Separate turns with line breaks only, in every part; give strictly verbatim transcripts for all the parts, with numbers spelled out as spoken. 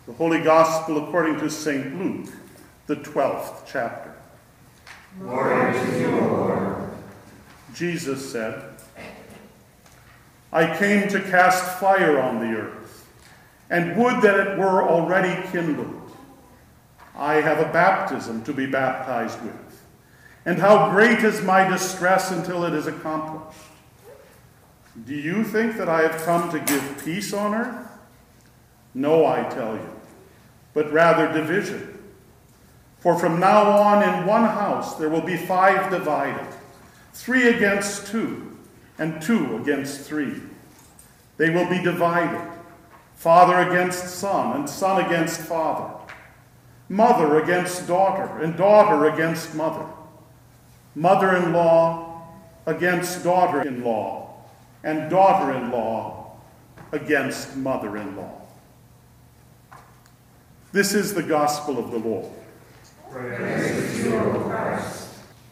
The Holy Gospel according to Saint Luke, the twelfth chapter.
Glory to you, Lord.
Jesus said, I came to cast fire on the earth, and would that it were already kindled. I have a baptism to be baptized with, and how great is my distress until it is accomplished. Do you think that I have come to give peace on earth? No, I tell you, but rather division. For from now on in one house there will be five divided, three against two, and two against three. They will be divided, father against son, and son against father, mother against daughter, and daughter against mother, mother-in-law against daughter-in-law, and daughter-in-law against mother-in-law. This is the gospel of the Lord.
Praise to you, O Christ.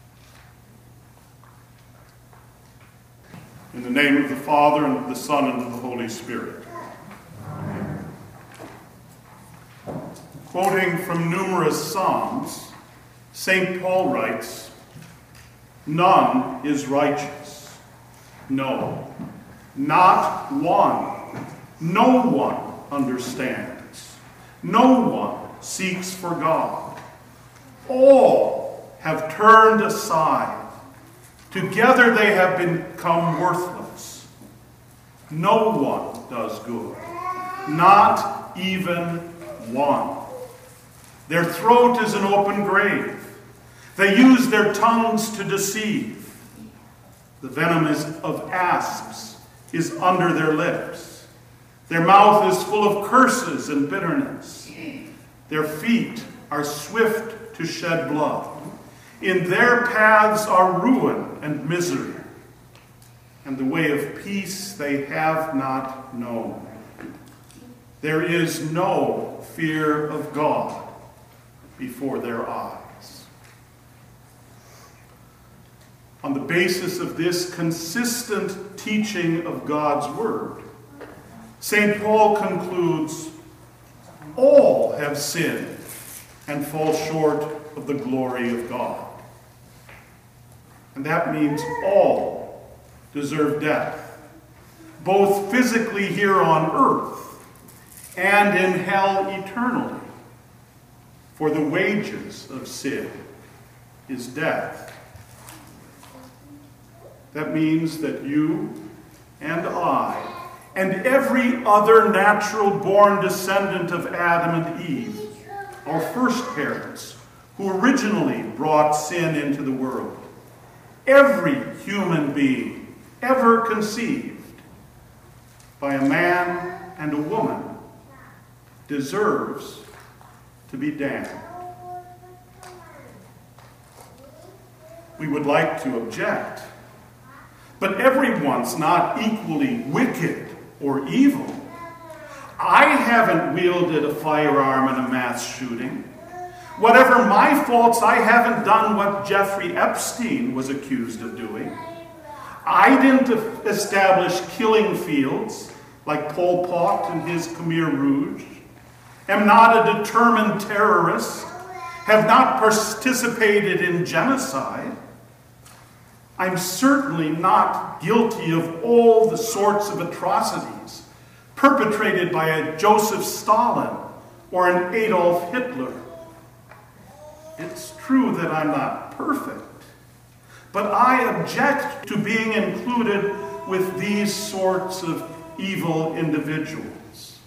In the name of the Father, and of the Son, and of the Holy Spirit.
Amen.
Quoting from numerous Psalms, Saint Paul writes, none is righteous. No, not one. No one understands. No one seeks for God. All have turned aside. Together they have become worthless. No one does good, not even one. Their throat is an open grave. They use their tongues to deceive. The venom is of asps is under their lips. Their mouth is full of curses and bitterness. Their feet are swift to shed blood. In their paths are ruin and misery, and the way of peace they have not known. There is no fear of God before their eyes. On the basis of this consistent teaching of God's word, Saint Paul concludes, all have sinned and fall short of the glory of God. And that means all deserve death, both physically here on earth and in hell eternally. For the wages of sin is death. That means that you and I and every other natural-born descendant of Adam and Eve, our first parents, who originally brought sin into the world, every human being ever conceived by a man and a woman deserves to be damned. We would like to object, but everyone's not equally wicked or evil. I haven't wielded a firearm in a mass shooting. Whatever my faults, I haven't done what Jeffrey Epstein was accused of doing. I didn't establish killing fields like Pol Pot and his Khmer Rouge. Am not a determined terrorist. Have not participated in genocide. I'm certainly not guilty of all the sorts of atrocities perpetrated by a Joseph Stalin or an Adolf Hitler. It's true that I'm not perfect, but I object to being included with these sorts of evil individuals.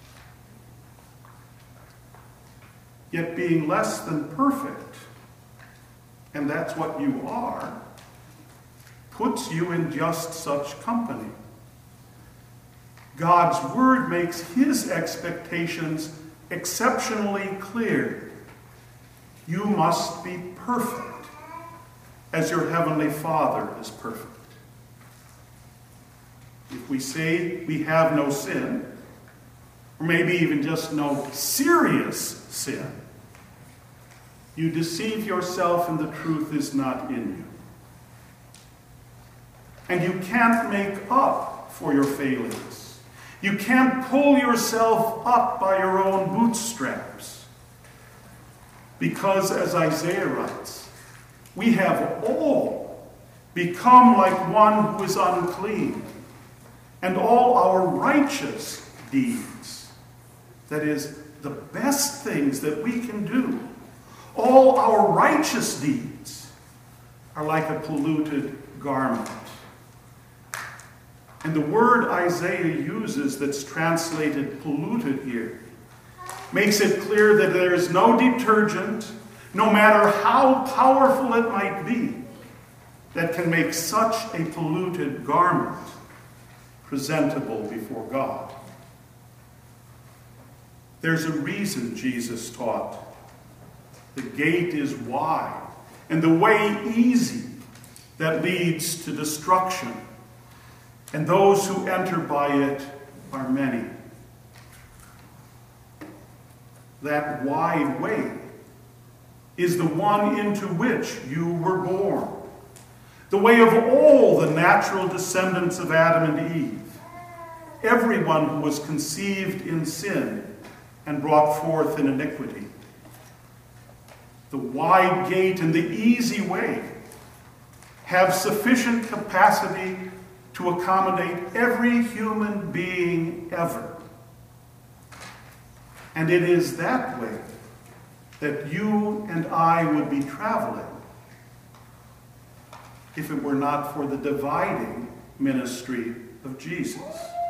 Yet being less than perfect, and that's what you are, puts you in just such company. God's word makes his expectations exceptionally clear. You must be perfect as your heavenly Father is perfect. If we say we have no sin, or maybe even just no serious sin, you deceive yourself and the truth is not in you. And you can't make up for your failings. You can't pull yourself up by your own bootstraps. Because, as Isaiah writes, we have all become like one who is unclean, and all our righteous deeds, that is, the best things that we can do, all our righteous deeds are like a polluted garment. And the word Isaiah uses that's translated polluted here makes it clear that there is no detergent, no matter how powerful it might be, that can make such a polluted garment presentable before God. There's a reason Jesus taught. The gate is wide, and the way easy that leads to destruction, and those who enter by it are many. That wide way is the one into which you were born, the way of all the natural descendants of Adam and Eve, everyone who was conceived in sin and brought forth in iniquity. The wide gate and the easy way have sufficient capacity to accommodate every human being ever. And it is that way that you and I would be traveling if it were not for the dividing ministry of Jesus.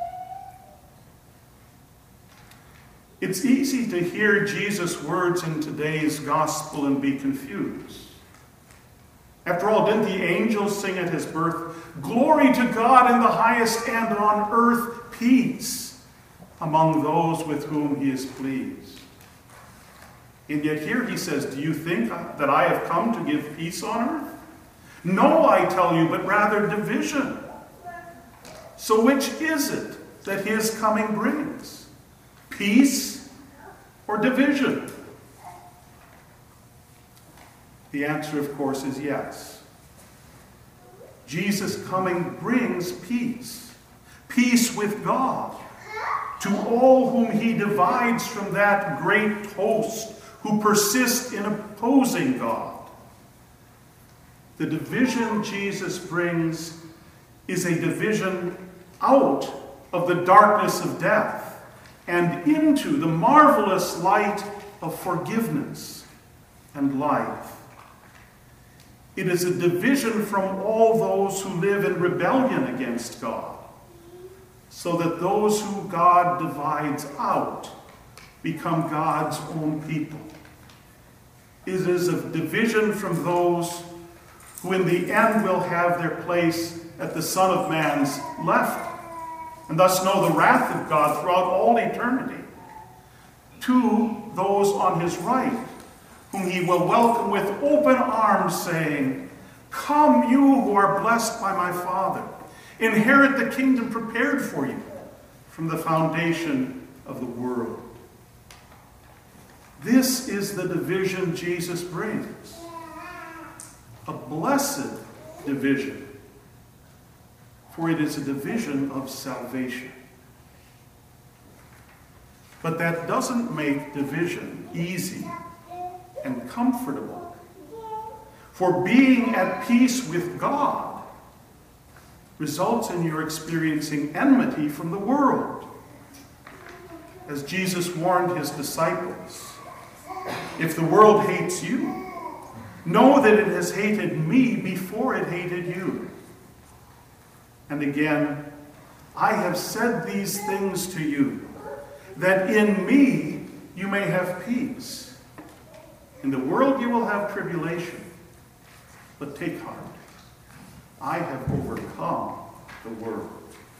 It's easy to hear Jesus' words in today's gospel and be confused. After all, didn't the angels sing at his birth, "Glory to God in the highest, and on earth peace among those with whom he is pleased"? And yet here he says, "Do you think that I have come to give peace on earth? No, I tell you, but rather division. So which is it that his coming brings? Peace or division?" The answer, of course, is yes. Jesus' coming brings peace. Peace with God to all whom he divides from that great host who persist in opposing God. The division Jesus brings is a division out of the darkness of death and into the marvelous light of forgiveness and life. It is a division from all those who live in rebellion against God, so that those who God divides out become God's own people. It is a division from those who in the end will have their place at the Son of Man's left, and thus know the wrath of God throughout all eternity, to those on his right, whom he will welcome with open arms, saying, "Come, you who are blessed by my Father, inherit the kingdom prepared for you from the foundation of the world." This is the division Jesus brings. A blessed division, for it is a division of salvation. But that doesn't make division easy and comfortable. For being at peace with God results in your experiencing enmity from the world. As Jesus warned his disciples, "If the world hates you, know that it has hated me before it hated you." And again, "I have said these things to you, that in me you may have peace. In the world you will have tribulation, but take heart. I have overcome the world."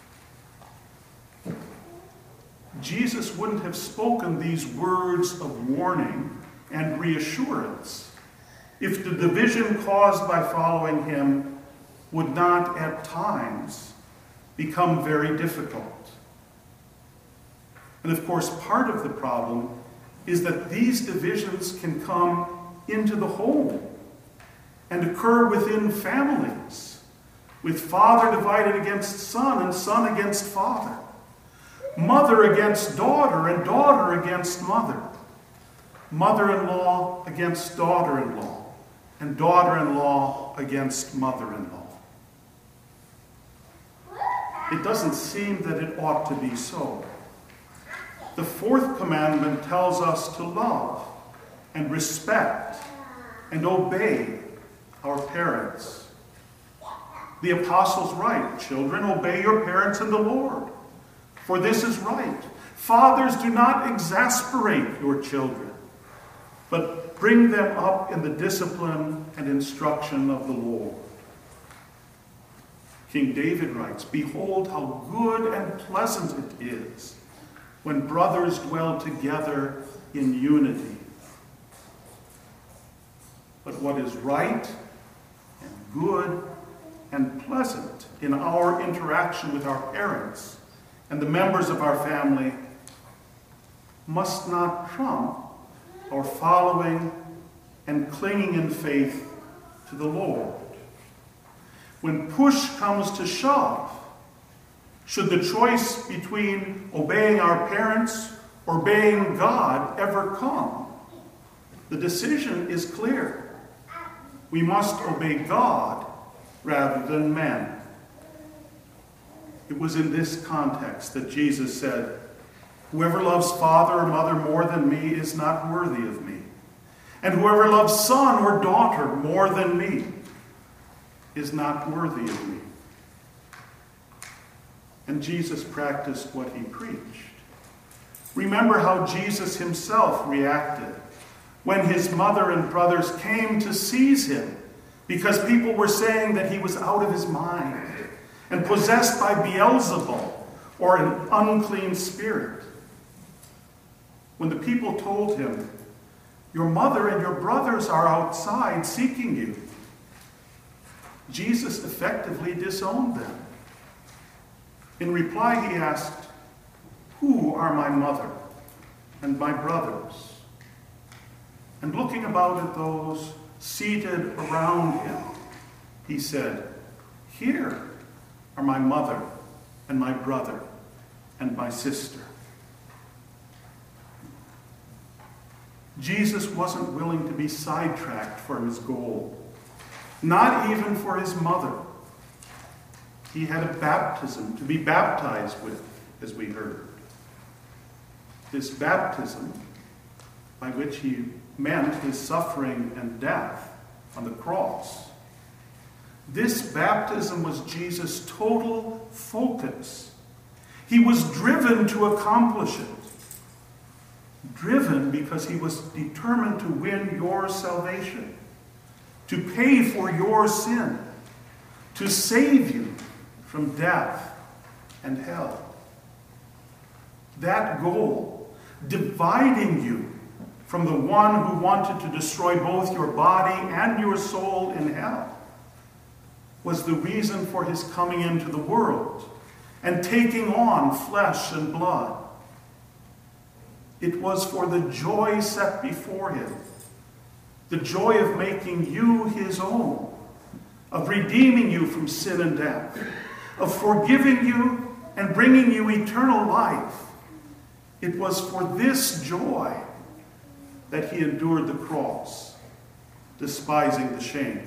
Jesus wouldn't have spoken these words of warning and reassurance if the division caused by following him would not at times become very difficult. And of course, part of the problem is that these divisions can come into the home and occur within families, with father divided against son and son against father, mother against daughter, and daughter against mother, mother-in-law against daughter-in-law, and daughter-in-law against mother-in-law. It doesn't seem that it ought to be so. The fourth commandment tells us to love and respect and obey our parents. The apostles write, "Children, obey your parents in the Lord, for this is right. Fathers, do not exasperate your children, but bring them up in the discipline and instruction of the Lord." King David writes, "Behold how good and pleasant it is when brothers dwell together in unity." But what is right and good and pleasant in our interaction with our parents and the members of our family must not trump our following and clinging in faith to the Lord. When push comes to shove, should the choice between obeying our parents or obeying God ever come, the decision is clear. We must obey God rather than men. It was in this context that Jesus said, "Whoever loves father or mother more than me is not worthy of me. And whoever loves son or daughter more than me is not worthy of me." And Jesus practiced what he preached. Remember how Jesus himself reacted when his mother and brothers came to seize him because people were saying that he was out of his mind and possessed by Beelzebul, or an unclean spirit. When the people told him, "Your mother and your brothers are outside seeking you," Jesus effectively disowned them. In reply, he asked, "Who are my mother and my brothers?" And looking about at those seated around him, he said, "Here are my mother and my brother and my sister." Jesus wasn't willing to be sidetracked from his goal. Not even for his mother. He had a baptism to be baptized with, as we heard. This baptism, by which he meant his suffering and death on the cross. This baptism was Jesus' total focus. He was driven to accomplish it. Driven because he was determined to win your salvation, to pay for your sin, to save you from death and hell. That goal, dividing you from the one who wanted to destroy both your body and your soul in hell, was the reason for his coming into the world and taking on flesh and blood. It was for the joy set before him, the joy of making you his own, of redeeming you from sin and death, of forgiving you and bringing you eternal life. It was for this joy that he endured the cross, despising the shame.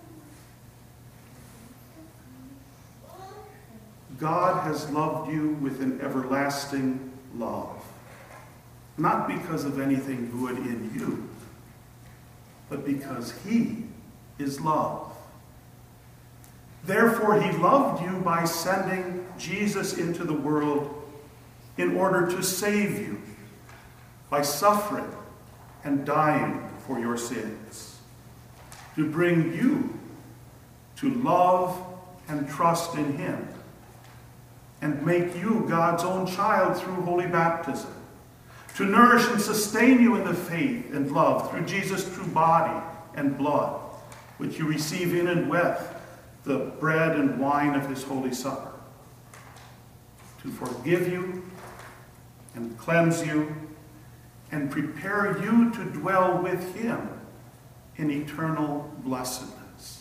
God has loved you with an everlasting love, not because of anything good in you, but because he is love. Therefore, he loved you by sending Jesus into the world in order to save you by suffering and dying for your sins, to bring you to love and trust in him, and make you God's own child through holy baptism, to nourish and sustain you in the faith and love through Jesus' true body and blood, which you receive in and with the bread and wine of his holy supper, to forgive you and cleanse you and prepare you to dwell with him in eternal blessedness.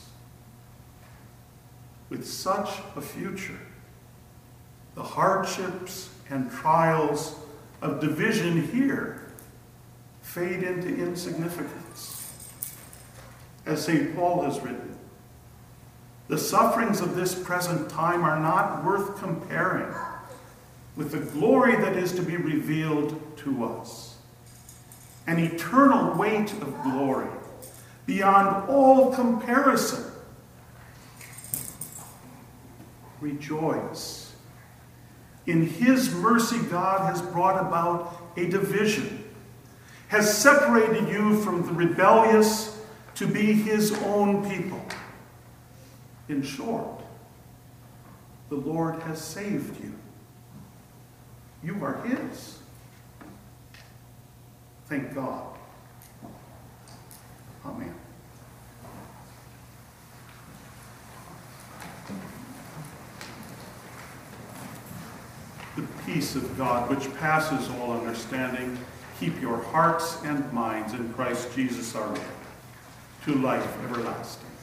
With such a future, the hardships and trials of division here fade into insignificance. As Saint Paul has written, the sufferings of this present time are not worth comparing with the glory that is to be revealed to us. An eternal weight of glory beyond all comparison. Rejoice. In his mercy, God has brought about a division, has separated you from the rebellious to be his own people. In short, the Lord has saved you. You are his. Thank God. Amen. The peace of God, which passes all understanding, keep your hearts and minds in Christ Jesus our Lord, to life everlasting.